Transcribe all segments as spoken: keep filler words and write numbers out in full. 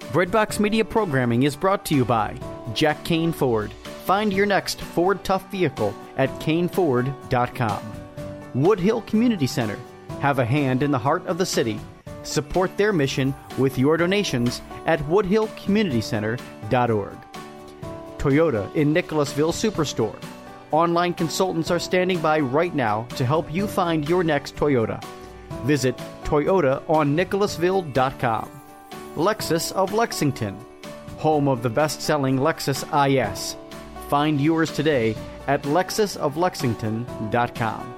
Breadbox Media programming is brought to you by Jack Kane Ford. Find your next Ford Tough vehicle at Kane Ford dot com. Woodhill Community Center. Have a hand in the heart of the city. Support their mission with your donations at woodhill community center dot org. Toyota in Nicholasville Superstore. Online consultants are standing by right now to help you find your next Toyota. Visit Toyota on Nicholasville dot com. Lexus of Lexington, home of the best-selling Lexus I S. Find yours today at lexus of lexington dot com.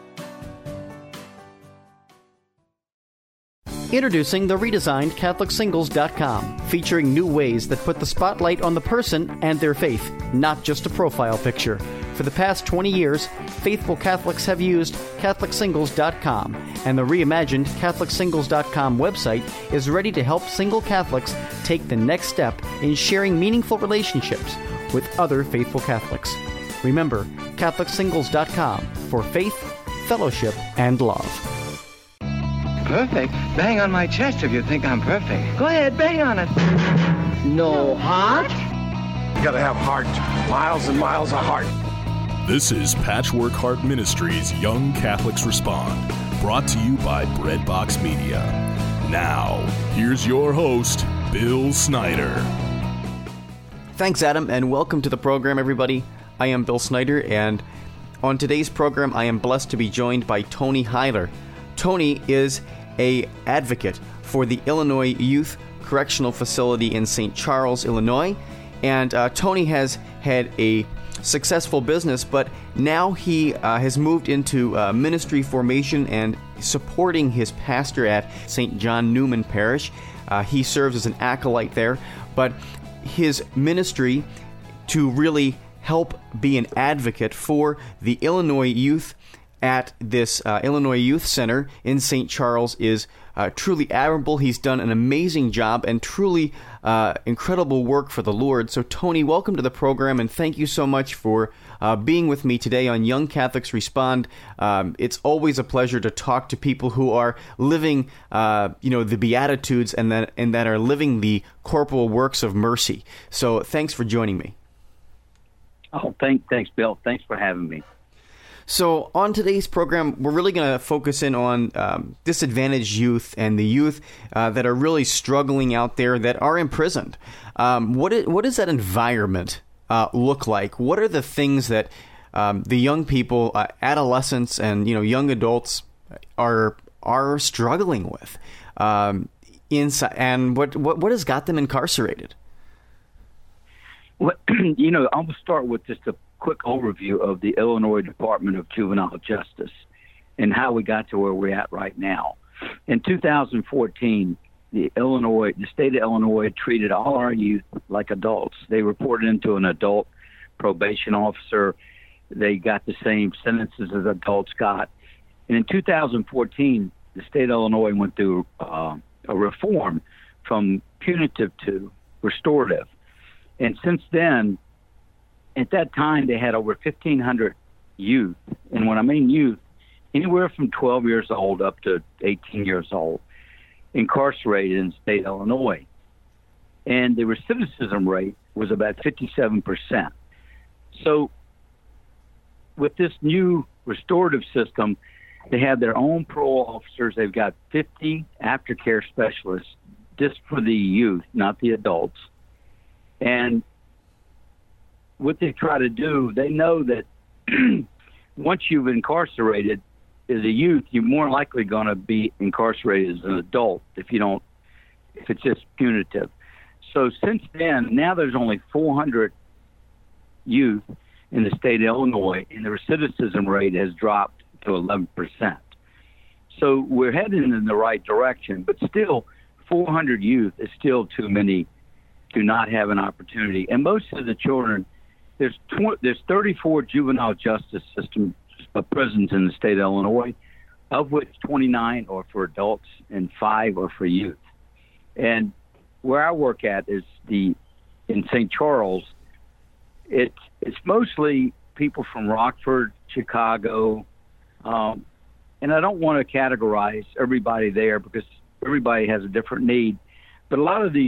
Introducing the redesigned Catholic Singles dot com, featuring new ways that put the spotlight on the person and their faith, not just a profile picture. For the past twenty years, faithful Catholics have used Catholic Singles dot com, and the reimagined Catholic Singles dot com website is ready to help single Catholics take the next step in sharing meaningful relationships with other faithful Catholics. Remember, Catholic Singles dot com for faith, fellowship, and love. Perfect? Bang on my chest if you think I'm perfect. Go ahead, bang on it. No heart? You gotta have heart. Miles and miles of heart. This is Patchwork Heart Ministries Young Catholics Respond, brought to you by Breadbox Media. Now, here's your host, Bill Snyder. Thanks, Adam, and welcome to the program, everybody. I am Bill Snyder, and on today's program, I am blessed to be joined by Tony Heiler. Tony is a advocate for the Illinois Youth Correctional Facility in Saint Charles, Illinois, and uh, Tony has had a successful business, but now he uh, has moved into uh, ministry formation and supporting his pastor at Saint John Newman Parish. Uh, he serves as an acolyte there, but his ministry to really help be an advocate for the Illinois youth at this uh, Illinois Youth Center in Saint Charles is uh, truly admirable. He's done an amazing job and truly uh, incredible work for the Lord. So, Tony, welcome to the program, and thank you so much for uh, being with me today on Young Catholics Respond. Um, it's always a pleasure to talk to people who are living, uh, you know, the Beatitudes and that and that are living the corporal works of mercy. So, thanks for joining me. Oh, thank, thanks, Bill. Thanks for having me. So on today's program, we're really going to focus in on um, disadvantaged youth and the youth uh, that are really struggling out there, that are imprisoned. Um, what is, what does that environment uh, look like? What are the things that um, the young people, uh, adolescents, and you know young adults are are struggling with? Um, inside, and what, what what has got them incarcerated? Well, you know, I'm going to start with just a quick overview of the Illinois Department of Juvenile Justice and how we got to where we're at right now. In two thousand fourteen, the Illinois, the state of Illinois treated all our youth like adults. They reported into an adult probation officer. They got the same sentences as adults got. And in two thousand fourteen, the state of Illinois went through uh, a reform from punitive to restorative. And since then, at that time, they had over fifteen hundred youth. And when I mean youth, anywhere from twelve years old up to eighteen years old, incarcerated in the state of Illinois. And the recidivism rate was about fifty-seven percent. So with this new restorative system, they have their own parole officers. They've got fifty aftercare specialists just for the youth, not the adults. And what they try to do, they know that once you've incarcerated as a youth, you're more likely going to be incarcerated as an adult if you don't, if it's just punitive. So since then, now there's only four hundred youth in the state of Illinois, and the recidivism rate has dropped to eleven percent. So we're heading in the right direction, but still four hundred youth is still too many to not have an opportunity. And most of the children, there's tw- there's thirty-four juvenile justice system uh, prisons in the state of Illinois, of which twenty-nine are for adults and five are for youth. And where I work at is the in Saint Charles. It's it's mostly people from Rockford, Chicago, um, and I don't want to categorize everybody there because everybody has a different need. But a lot of these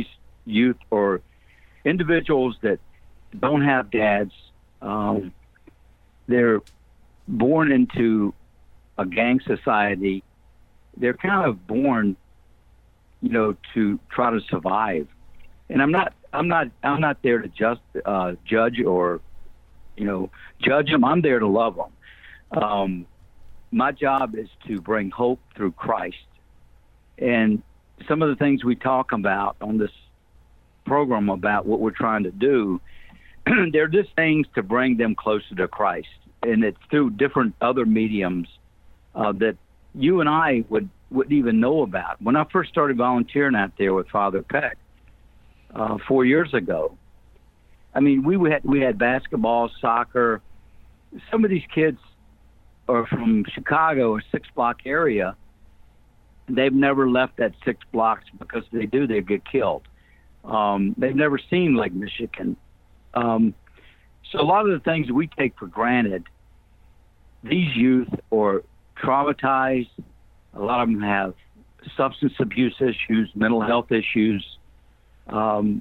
youth or individuals that don't have dads. Um, they're born into a gang society. They're kind of born, you know, to try to survive. And I'm not, I'm not, I'm not there to just uh, judge or, you know, judge them. I'm there to love them. Um, my job is to bring hope through Christ. And some of the things we talk about on this program about what we're trying to do, they're just things to bring them closer to Christ. And it's through different other mediums uh, that you and I would, wouldn't even know about. When I first started volunteering out there with Father Peck uh, four years ago, I mean, we had, we had basketball, soccer. Some of these kids are from Chicago or six block area. They've never left that six blocks because if they do, they get killed. Um, they've never seen Lake Michigan. Um, so a lot of the things that we take for granted, these youth are traumatized. A lot of them have substance abuse issues, mental health issues. Um,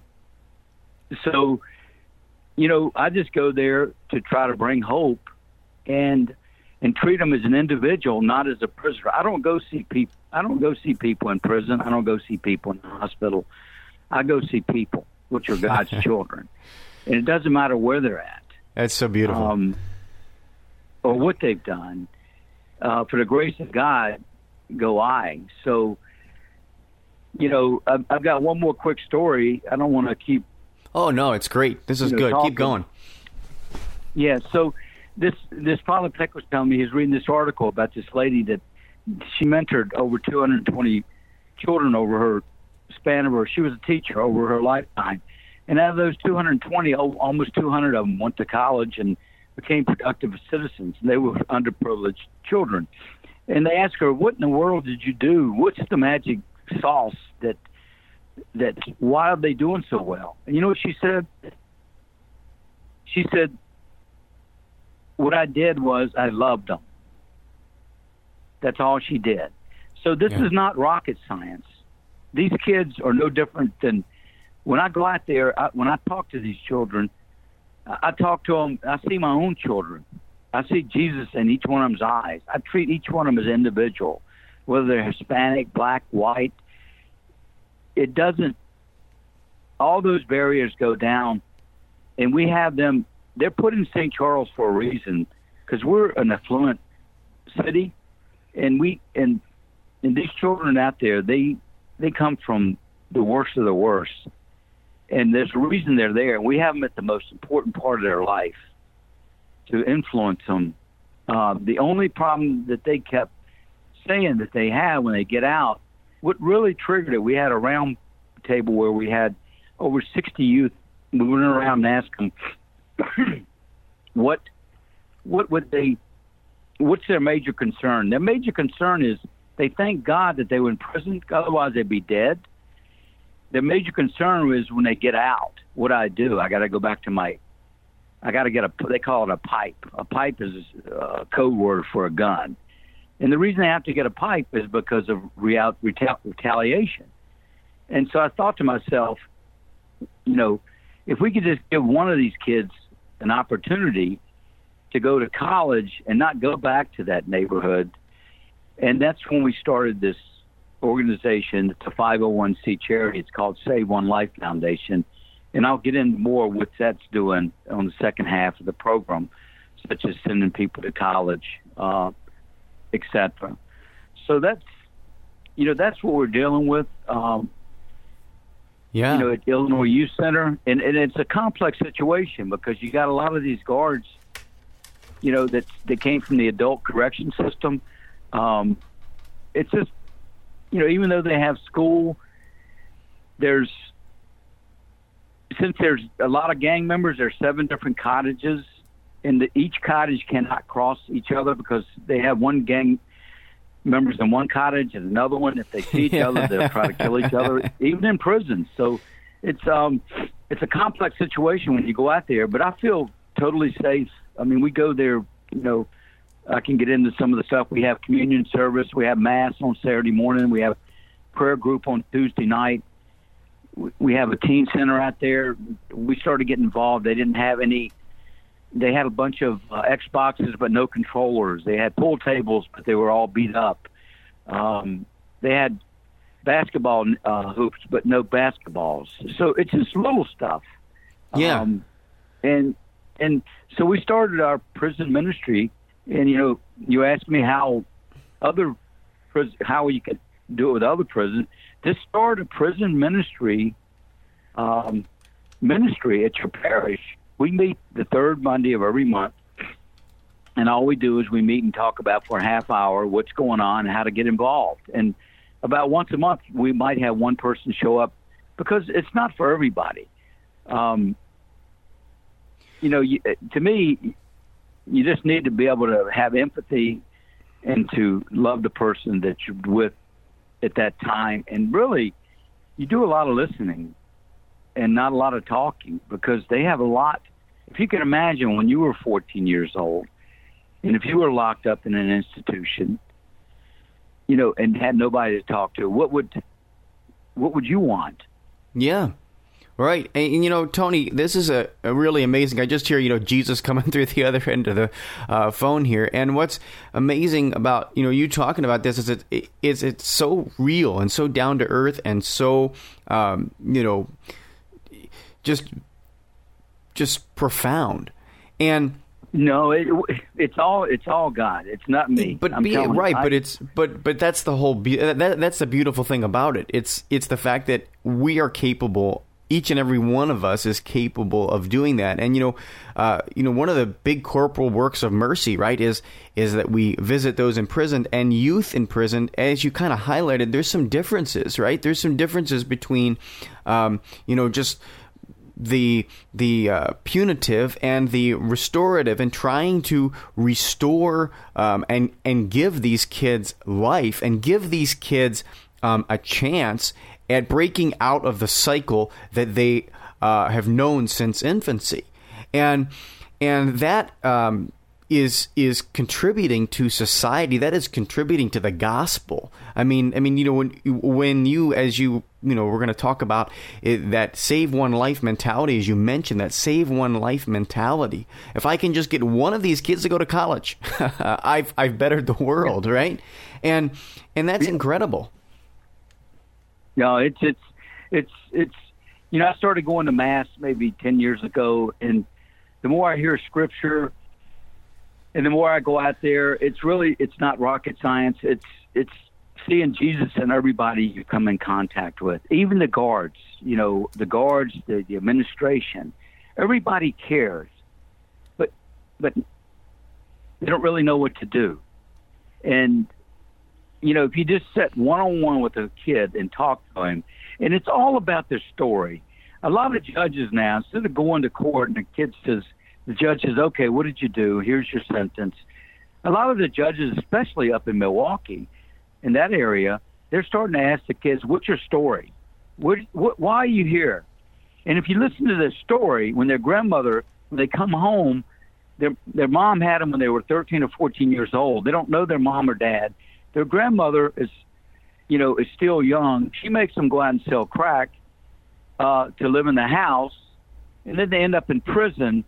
so, you know, I just go there to try to bring hope and and treat them as an individual, not as a prisoner. I don't go see people. I don't go see people in prison. I don't go see people in the hospital. I go see people, which are God's children, and it doesn't matter where they're at. That's so beautiful. Um, or what they've done. Uh, for the grace of God, go I. So, you know, I've, I've got one more quick story. I don't want to keep. Oh no, it's great. This is you know, good. talking. Keep going. Yeah. So this this Father Peck was telling me he's reading this article about this lady that she mentored over two hundred twenty children over her span of her. She was a teacher over her lifetime, and out of those two hundred twenty, almost two hundred of them went to college and became productive citizens. And they were underprivileged children. And they asked her, "What in the world did you do? What's the magic sauce that that? Why are they doing so well?" And you know what she said? She said, "What I did was I loved them." That's all she did. So this Yeah. is not rocket science. These kids are no different than when I go out there. I, when I talk to these children, I, I talk to them. I see my own children. I see Jesus in each one of them's eyes. I treat each one of them as individual, whether they're Hispanic, black, white. It doesn't. All those barriers go down, and we have them. They're put in Saint Charles for a reason, because we're an affluent city, and we and and these children out there, they they come from the worst of the worst, and there's a reason they're there. And we have them at the most important part of their life to influence them. Uh, the only problem that they kept saying that they had when they get out, what really triggered it, we had a round table where we had over sixty youth. We went around and asked them, what, what would they, what's their major concern? Their major concern is they thank God that they were in prison, otherwise they'd be dead. Their major concern was when they get out, what do I do? I got to go back to my, I got to get a, they call it a pipe. A pipe is a code word for a gun. And the reason they have to get a pipe is because of real, retal, retaliation. And so I thought to myself, you know, if we could just give one of these kids an opportunity to go to college and not go back to that neighborhood. And that's when we started this organization. It's a five oh one c charity. It's called Save One Life Foundation. And I'll get into more what that's doing on the second half of the program, such as sending people to college, uh, et cetera. So that's, you know, that's what we're dealing with. Um, Yeah. You know, at Illinois Youth Center, and, and it's a complex situation because you got a lot of these guards, you know, that that came from the adult correction system. Um, it's just, you know, even though they have school, there's since there's a lot of gang members, there's seven different cottages, and the, each cottage cannot cross each other because they have one gang members in one cottage and another one. If they see each other, they'll try to kill each other, even in prison. So it's um it's a complex situation when you go out there, but I feel totally safe. I mean, we go there, you know, I can get into some of the stuff. We have communion service, we have mass on Saturday morning, we have prayer group on Tuesday night. we have a teen center out there. We started getting involved. They didn't have any. They had a bunch of uh, Xboxes, but no controllers. They had pool tables, but they were all beat up. Um, they had basketball uh, hoops, but no basketballs. So it's just little stuff. Yeah. Um, and and so we started our prison ministry. And you know, you asked me how other pris- how you could do it with other prisons. To start a prison ministry, um, ministry at your parish. We meet the third Monday of every month, and all we do is we meet and talk about for a half hour what's going on and how to get involved. And about once a month, we might have one person show up because it's not for everybody. Um, you know, you, to me, you just need to be able to have empathy and to love the person that you're with at that time. And really, you do a lot of listening and not a lot of talking, because they have a lot. If you can imagine when you were fourteen years old, and if you were locked up in an institution, you know, and had nobody to talk to, what would what would you want? Yeah. Right. And, and, you know, Tony, this is a, a really amazing. I just hear, you know, Jesus coming through the other end of the uh, phone here. And what's amazing about, you know, you talking about this is it, it, it's, it's so real and so down to earth and so, um, you know, just just profound. And no, it, it's all it's all God. It's not me. But I'm be, right, I, but it's but but that's the whole be- that that's the beautiful thing about it. It's it's the fact that we are capable. Each and every one of us is capable of doing that. And you know, uh, you know, one of the big corporal works of mercy, right, is is that we visit those imprisoned and youth in prison. As you kind of highlighted, there's some differences, right? There's some differences between, um, you know, just the the uh, punitive and the restorative, and trying to restore um, and and give these kids life and give these kids um, a chance at breaking out of the cycle that they uh, have known since infancy, and and that um, is is contributing to society. That is contributing to the gospel. I mean, I mean, you know, when when you, as you you know, we're going to talk about it, that save one life mentality, as you mentioned, that save one life mentality. If I can just get one of these kids to go to college, I've I've bettered the world, right? And and that's incredible. No, it's it's it's it's you know, I started going to mass maybe ten years ago, and the more I hear scripture and the more I go out there, it's really it's not rocket science. It's it's seeing Jesus in everybody you come in contact with, even the guards, you know, the guards, the, the administration, everybody cares, but but they don't really know what to do. And you know, if you just sit one-on-one with a kid and talk to him, and it's all about their story. A lot of judges now, instead of going to court and the kid says, the judge says, okay, what did you do? Here's your sentence. A lot of the judges, especially up in Milwaukee, in that area, they're starting to ask the kids, what's your story? What, what, why are you here? And if you listen to their story, when their grandmother, when they come home, their, their mom had them when they were thirteen or fourteen years old. They don't know their mom or dad. Their grandmother is, you know, is still young. She makes them go out and sell crack uh, to live in the house, and then they end up in prison.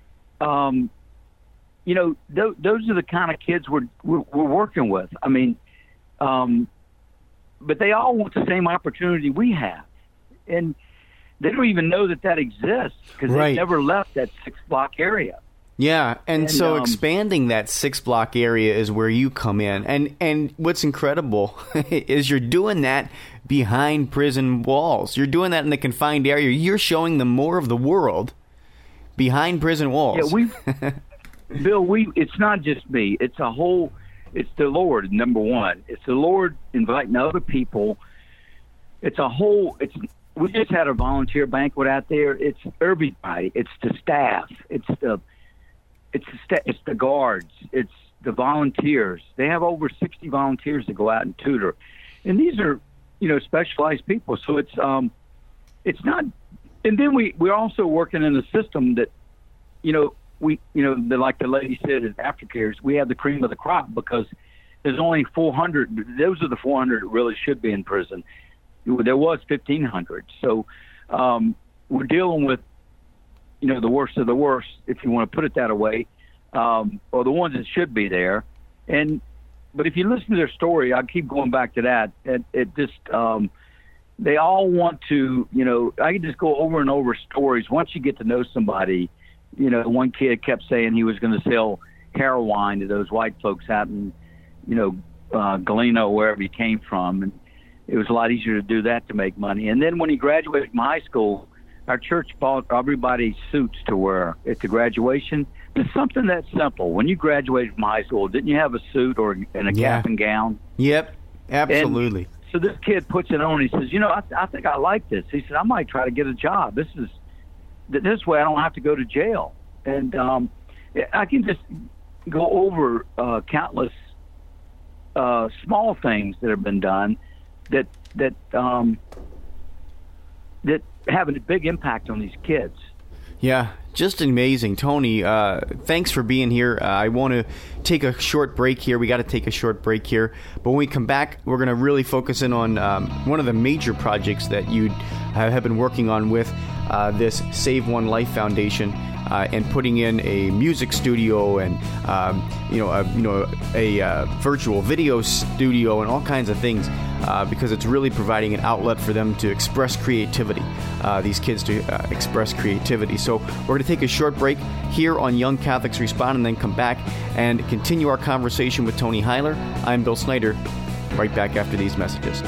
Um, you know, th- those are the kind of kids we're, we're, we're working with. I mean, um, but they all want the same opportunity we have. And they don't even know that that exists because right. they've never left that six-block area. Yeah, and, and so um, expanding that six-block area is where you come in. And and what's incredible is you're doing that behind prison walls. You're doing that in the confined area. You're showing them more of the world behind prison walls. Yeah, we, Bill, we. It's not just me. It's a whole. It's the Lord, number one. It's the Lord inviting other people. It's a whole. It's we just had a volunteer banquet out there. It's everybody. It's the staff. It's the. It's the, it's the guards. It's the volunteers. They have over sixty volunteers to go out and tutor, and these are, you know, specialized people. So it's um, it's not. And then we we're also working in a system that, you know, we you know the, like the lady said at Aftercares, we have the cream of the crop because there's only four hundred. Those are the four hundred that really should be in prison. there was fifteen hundred. So um, we're dealing with, you know, the worst of the worst, if you want to put it that way, um, or the ones that should be there. And but if you listen to their story, I keep going back to that. It, it just um, they all want to, you know, I can just go over and over stories. Once you get to know somebody, you know, one kid kept saying he was going to sell heroin to those white folks out in, you know, uh, Galena, wherever he came from. And it was a lot easier to do that to make money. And then when he graduated from high school, our church bought everybody suits to wear at the graduation. It's something that simple. When you graduated from high school, didn't you have a suit or and a yeah. cap and gown? Yep, absolutely. And so this kid puts it on. He says, you know, I, I think I like this. He said, I might try to get a job. This is this way I don't have to go to jail. And um, I can just go over uh, countless uh, small things that have been done that that um, that have a big impact on these kids. Yeah, just amazing. Tony, uh, thanks for being here. Uh, I want to take a short break here. We got to take a short break here. But when we come back, we're going to really focus in on um, one of the major projects that you have been working on with uh, this Save One Life Foundation. Uh, and putting in a music studio and um, you know a, you know a uh, virtual video studio and all kinds of things uh, because it's really providing an outlet for them to express creativity. Uh, these kids to uh, express creativity. So we're going to take a short break here on Young Catholics Respond and then come back and continue our conversation with Tony Heiler. I'm Bill Snyder. Right back after these messages.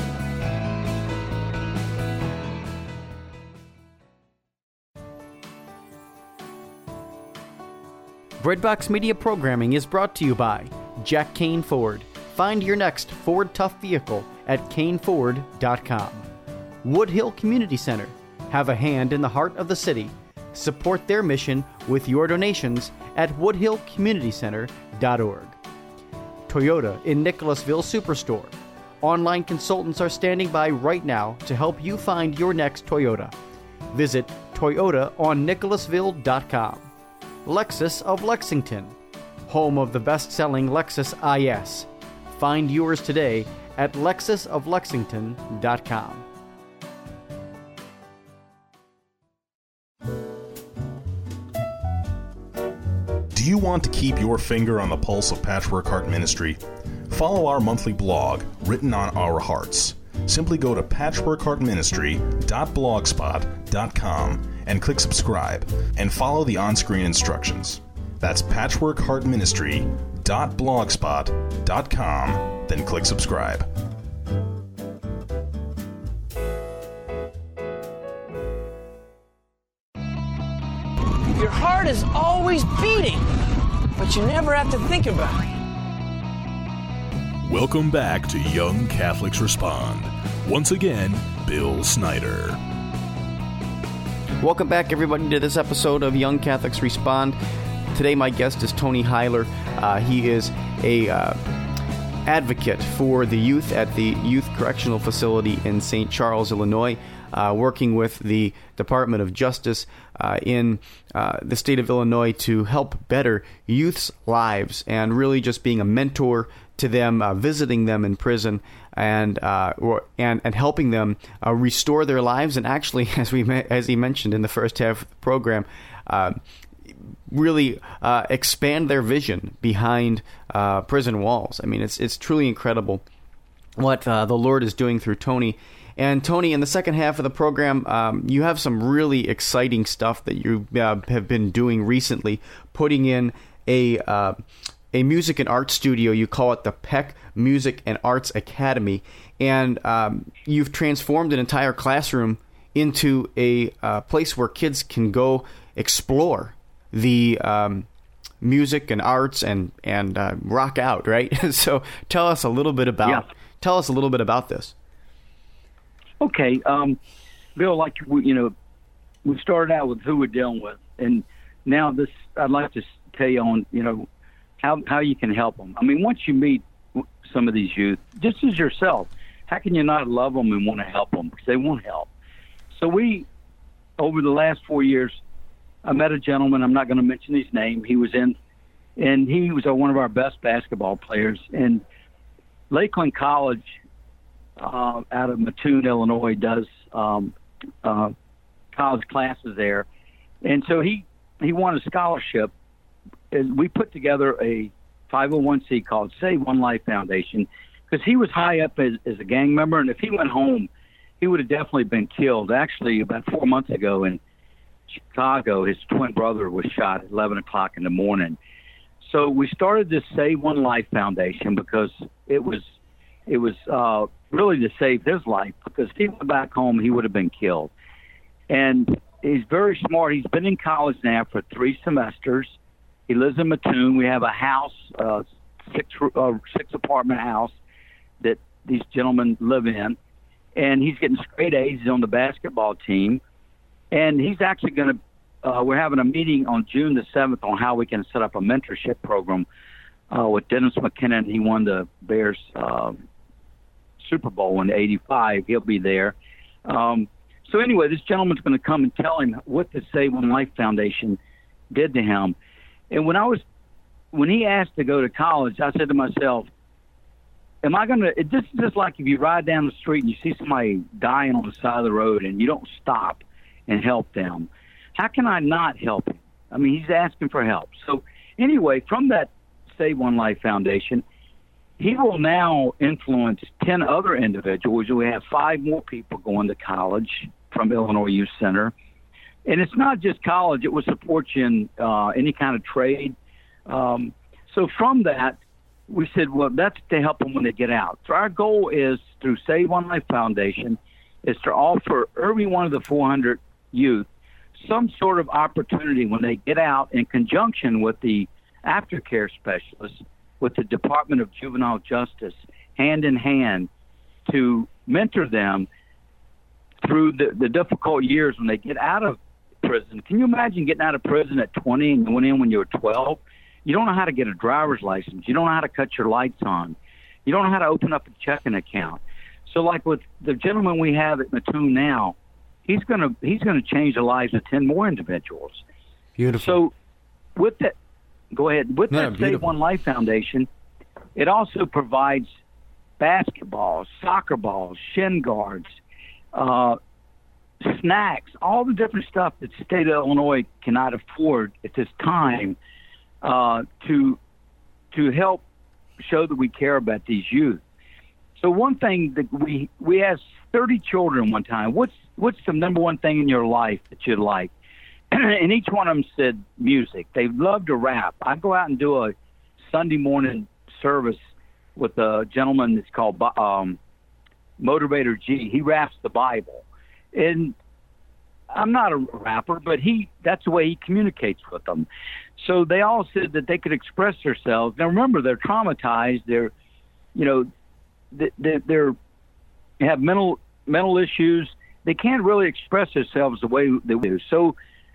Breadbox Media programming is brought to you by Jack Kane Ford. Find your next Ford Tough vehicle at Kane Ford dot com. Woodhill Community Center. Have a hand in the heart of the city. Support their mission with your donations at woodhill community center dot org. Toyota in Nicholasville Superstore. Online consultants are standing by right now to help you find your next Toyota. Visit Toyota on Nicholasville dot com. Lexus of Lexington, home of the best-selling Lexus I S. Find yours today at lexus of lexington dot com. Do you want to keep your finger on the pulse of Patchwork Heart Ministry? Follow our monthly blog, Written on Our Hearts. Simply go to patchwork heart ministry dot blogspot dot com and click subscribe, and follow the on-screen instructions. That's patchwork heart ministry dot blogspot dot com, then click subscribe. Your heart is always beating, but you never have to think about it. Welcome back to Young Catholics Respond. Once again, Bill Snyder. Welcome back, everybody, to this episode of Young Catholics Respond. Today, my guest is Tony Heiler. Uh, he is a uh, advocate for the youth at the Youth Correctional Facility in Saint Charles, Illinois, uh, working with the Department of Justice uh, in uh, the state of Illinois to help better youth's lives and really just being a mentor to them, uh, visiting them in prison, and uh, or, and and helping them uh, restore their lives, and actually, as we as he mentioned in the first half of the program, uh, really uh, expand their vision behind uh, prison walls. I mean, it's it's truly incredible what uh, the Lord is doing through Tony. And Tony, in the second half of the program, um, you have some really exciting stuff that you uh, have been doing recently, putting in a uh, a music and art studio. You call it the Peck Music and Arts Academy, and um, you've transformed an entire classroom into a uh, place where kids can go explore the um, music and arts and and uh, rock out, right? So tell us a little bit about yeah. tell us a little bit about this. Okay, um, Bill, like we, you know, we started out with who we're dealing with, and now this I'd like to tell you on you know how how you can help them. I mean, once you meet some of these youth, just as yourself, how can you not love them and want to help them because they want help? So we, over the last four years, I met a gentleman. I'm not going to mention his name. He was in, and he was one of our best basketball players. And Lakeland College uh, out of Mattoon, Illinois, does um, uh, college classes there. And so he, he won a scholarship. And we put together a five oh one c called Save One Life Foundation because he was high up as, as a gang member. And if he went home, he would have definitely been killed. Actually, about four months ago in Chicago, his twin brother was shot at eleven o'clock in the morning. So we started this Save One Life Foundation because it was it was uh, really to save his life, because if he went back home, he would have been killed. And he's very smart. He's been in college now for three semesters. He lives in Mattoon. We have a house, uh, six uh, six apartment house that these gentlemen live in. And he's getting straight A's. He's on the basketball team. And he's actually going to, uh, we're having a meeting on June the seventh on how we can set up a mentorship program uh, with Dennis McKinnon. He won the Bears uh, Super Bowl in eighty-five. He'll be there. Um, so anyway, this gentleman's going to come and tell him what the Save One Life Foundation did to him. And when I was, when he asked to go to college, I said to myself, am I going to, this is just like if you ride down the street and you see somebody dying on the side of the road and you don't stop and help them. How can I not help him? I mean, he's asking for help. So anyway, from that Save One Life Foundation, he will now influence ten other individuals. We have five more people going to college from Illinois Youth Center. And it's not just college. It will support you in uh, any kind of trade. Um, so from that, we said, well, that's to help them when they get out. So our goal is, through Save One Life Foundation, is to offer every one of the four hundred youth some sort of opportunity when they get out, in conjunction with the aftercare specialists, with the Department of Juvenile Justice, hand in hand, to mentor them through the, the difficult years when they get out of prison. Can you imagine getting out of prison at twenty and you went in when you were twelve? You don't know how to get a driver's license. You don't know how to cut your lights on. You don't know how to open up a checking account. So like with the gentleman we have at Mattoon now, he's going to he's going to change the lives of ten more individuals. Beautiful. So with that, go ahead. With No, that beautiful. Save One Life Foundation, it also provides basketballs, soccer balls, shin guards, uh, snacks, all the different stuff that the state of Illinois cannot afford at this time, uh, to to help show that we care about these youth. So one thing that we we asked thirty children one time, what's what's the number one thing in your life that you like? And each one of them said music. They love to rap. I go out and do a Sunday morning service with a gentleman that's called um, Motivator G. He raps the Bible. And I'm not a rapper, but he that's the way he communicates with them. So they all said that they could express themselves. Now, remember, they're traumatized. They're, you know, they're, they're they have mental mental issues. They can't really express themselves the way they do. So,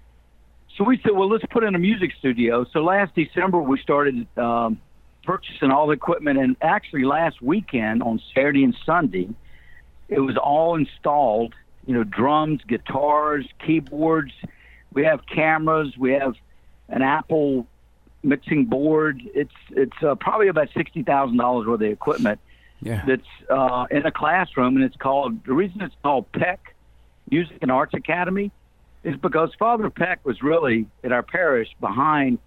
so we said, well, let's put in a music studio. So last December, we started um, purchasing all the equipment. And actually last weekend on Saturday and Sunday, it was all installed. You know, drums, guitars, keyboards. We have cameras. We have an Apple mixing board. It's it's uh, probably about sixty thousand dollars worth of equipment. Yeah. That's uh, in a classroom, and it's called, the reason it's called Peck Music and Arts Academy is because Father Peck was really, at our parish, behind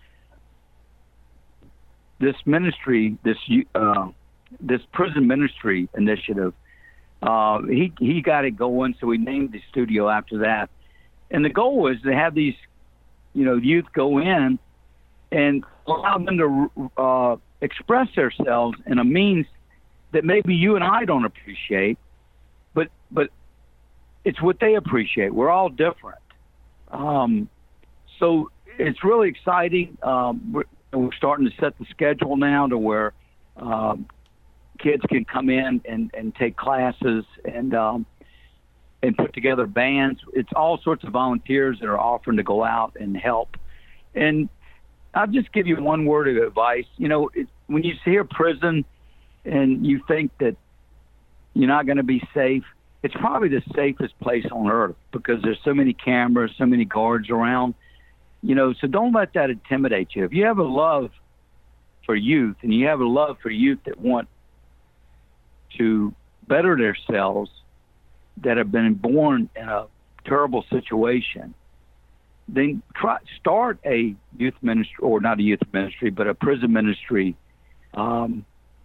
this ministry, this uh, this prison ministry initiative. Uh, he he got it going, so we named the studio after that. And the goal was to have these, you know, youth go in and allow them to uh, express themselves in a means that maybe you and I don't appreciate, but but it's what they appreciate. We're all different. Um, so it's really exciting. Um, we're, we're starting to set the schedule now to where um, kids can come in and, and take classes and um, and put together bands. It's all sorts of volunteers that are offering to go out and help. And I'll just give you one word of advice. You know, it, when you hear prison and you think that you're not going to be safe, it's probably the safest place on earth because there's so many cameras, so many guards around. You know, so don't let that intimidate you. If you have a love for youth and you have a love for youth that want to better themselves that have been born in a terrible situation, then try start a youth ministry, or not a youth ministry, but a prison ministry um,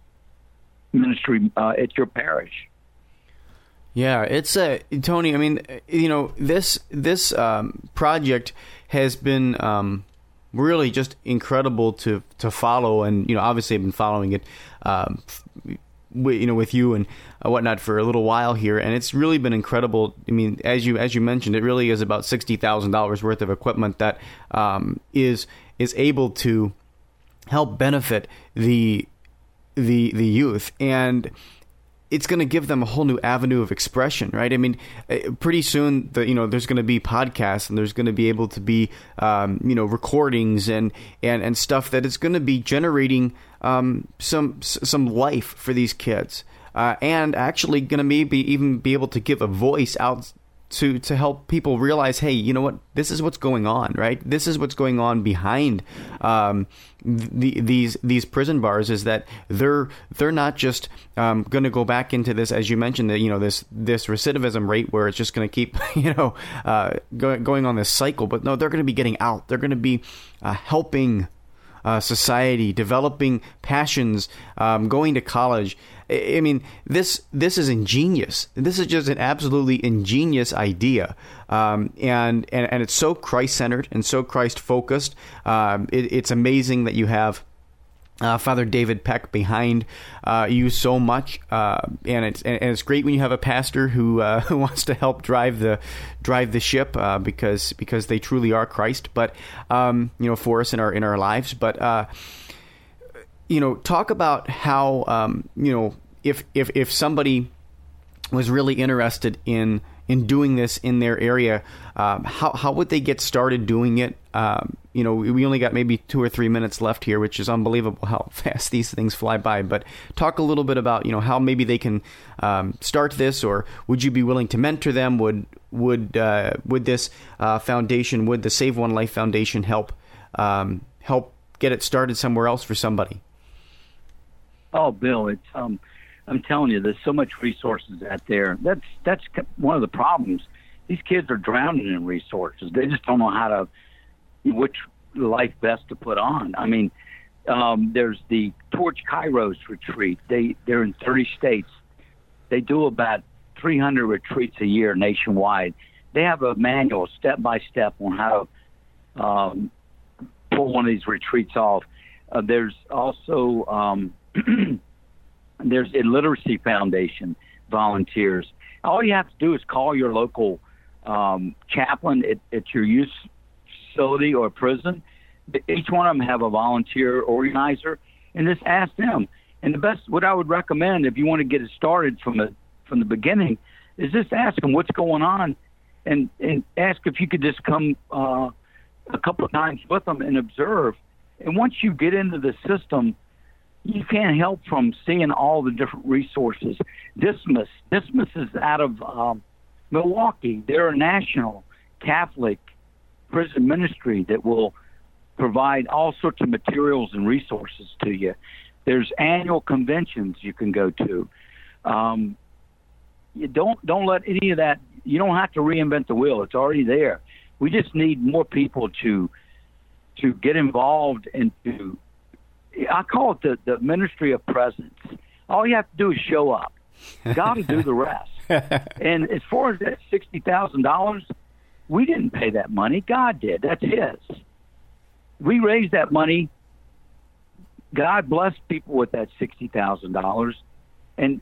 ministry uh, at your parish. Yeah, it's a Tony. I mean, you know, this this um, project has been um, really just incredible to to follow, and you know, obviously, I've been following it, um, you know, with you and whatnot for a little while here, and it's really been incredible. I mean, as you as you mentioned, it really is about sixty thousand dollars worth of equipment that um, is is able to help benefit the the the youth, and it's going to give them a whole new avenue of expression, right? I mean, pretty soon, the, you know, there's going to be podcasts, and there's going to be able to be, um, you know, recordings and, and, and stuff that is going to be generating um, some some life for these kids, uh, and actually going to maybe even be able to give a voice out to to help people realize, hey, you know what, this is what's going on, right? This is what's going on behind um, the, these these prison bars, is that they're they're not just um, going to go back into this, as you mentioned, that you know this this recidivism rate where it's just going to keep you know uh, go, going on this cycle, but no, they're going to be getting out. They're going to be uh, helping uh, society, developing passions, um, going to college. I mean, this this is ingenious. This is just an absolutely ingenious idea, um, and, and and it's so Christ-centered and so Christ-focused. Um, it, it's amazing that you have uh, Father David Peck behind uh, you so much, uh, and it's and it's great when you have a pastor who uh, who wants to help drive the drive the ship uh, because because they truly are Christ. But um, you know, for us in our in our lives, but. Uh, You know, talk about how, um, you know, if, if if somebody was really interested in in doing this in their area, um, how how would they get started doing it? Um, you know, we only got maybe two or three minutes left here, which is unbelievable how fast these things fly by. But talk a little bit about, you know, how maybe they can um, start this, or would you be willing to mentor them? Would would uh, would this uh, foundation, would the Save One Life Foundation help um, help get it started somewhere else for somebody? Oh, Bill, it's um, I'm telling you, there's so much resources out there. That's that's one of the problems. These kids are drowning in resources. They just don't know how to, which life best to put on. I mean, um, there's the Torch Kairos retreat. They they're in thirty states. They do about three hundred retreats a year nationwide. They have a manual, step by step, on how to um, pull one of these retreats off. Uh, there's also um, there's a literacy foundation volunteers. All you have to do is call your local um, chaplain at, at your youth facility or prison. Each one of them have a volunteer organizer, and just ask them. And the best, what I would recommend if you want to get it started from the from the beginning, is just ask them what's going on, and and ask if you could just come uh, a couple of times with them and observe. And once you get into the system, you can't help from seeing all the different resources. Dismas, Dismas is out of um, Milwaukee. They're a national Catholic prison ministry that will provide all sorts of materials and resources to you. There's annual conventions you can go to. Um, you don't don't let any of that. You don't have to reinvent the wheel. It's already there. We just need more people to to get involved and to. I call it the, the ministry of presence. All you have to do is show up. God will do the rest. And as far as that sixty thousand dollars, we didn't pay that money. God did. That's His. We raised that money. God blessed people with that sixty thousand dollars. And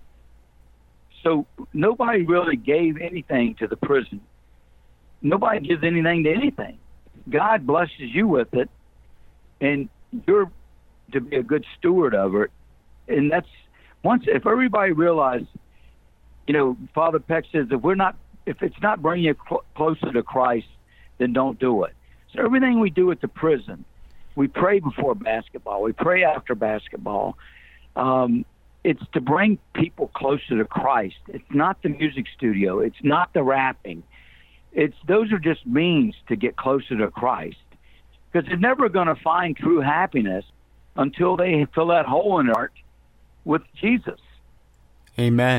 so nobody really gave anything to the prison. Nobody gives anything to anything. God blesses you with it, and you're to be a good steward of it. And that's once, if everybody realized, you know, Father Peck says, if we're not, if it's not bringing you cl- closer to Christ, then don't do it. So everything we do at the prison, we pray before basketball, we pray after basketball. Um, it's to bring people closer to Christ. It's not the music studio. It's not the rapping. It's those are just means to get closer to Christ, because they're never going to find true happiness until they fill that hole in their heart with Jesus. Amen.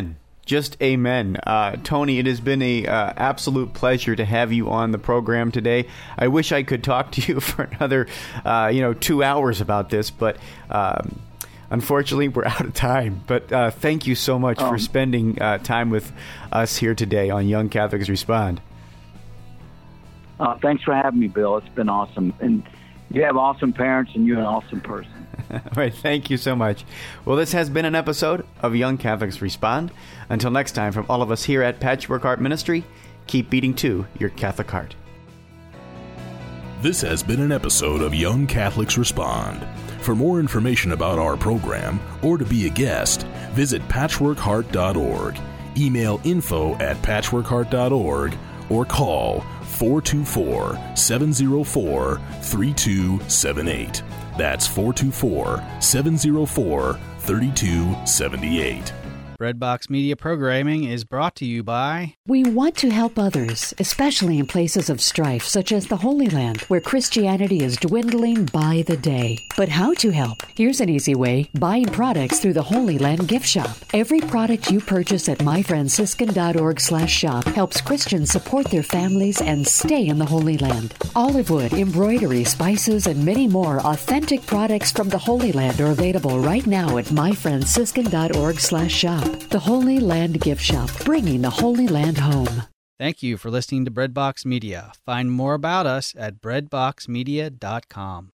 Just amen. Uh, Tony, it has been a uh, absolute pleasure to have you on the program today. I wish I could talk to you for another, uh, you know, two hours about this, but um, unfortunately we're out of time. But uh, thank you so much um, for spending uh, time with us here today on Young Catholics Respond. Uh, thanks for having me, Bill. It's been awesome. And you have awesome parents, and you're an awesome person. All right, thank you so much. Well, this has been an episode of Young Catholics Respond. Until next time, from all of us here at Patchwork Heart Ministry, keep beating to your Catholic heart. This has been an episode of Young Catholics Respond. For more information about our program or to be a guest, visit patchwork heart dot org, email info at patchwork heart dot org, or call four two four, seven zero four, three two seven eight. That's four two four, seven zero four, three two seven eight. Breadbox Media Programming is brought to you by... We want to help others, especially in places of strife such as the Holy Land, where Christianity is dwindling by the day. But how to help? Here's an easy way. Buying products through the Holy Land gift shop. Every product you purchase at my franciscan dot org slash shop helps Christians support their families and stay in the Holy Land. Olive wood, embroidery, spices, and many more authentic products from the Holy Land are available right now at my franciscan dot org slash shop. The Holy Land Gift Shop, bringing the Holy Land home. Thank you for listening to Breadbox Media. Find more about us at breadbox media dot com.